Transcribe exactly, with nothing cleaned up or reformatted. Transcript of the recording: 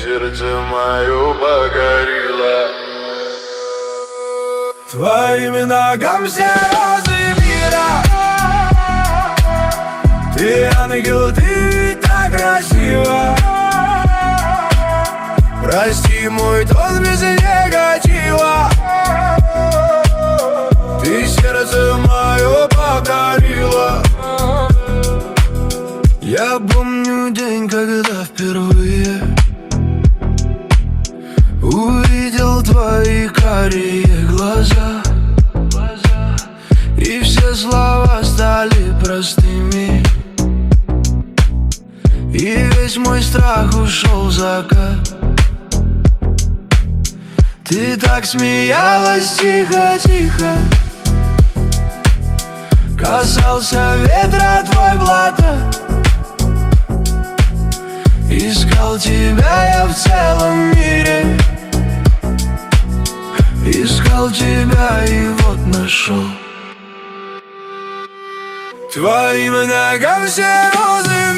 сердце мое покорила. Твоим ногам все розы мира. Ты ангел, ты так красива. Прости мой тон без негатива. Ты сердце мое покорила. Я помню день, когда впервые увидел твои карие глаза, и все слова стали простыми, и весь мой страх ушел в закат. Ты так смеялась тихо-тихо, касался ветра твой блата. Искал тебя я в целом мире, искал тебя и вот нашел. Твоим ногам все розы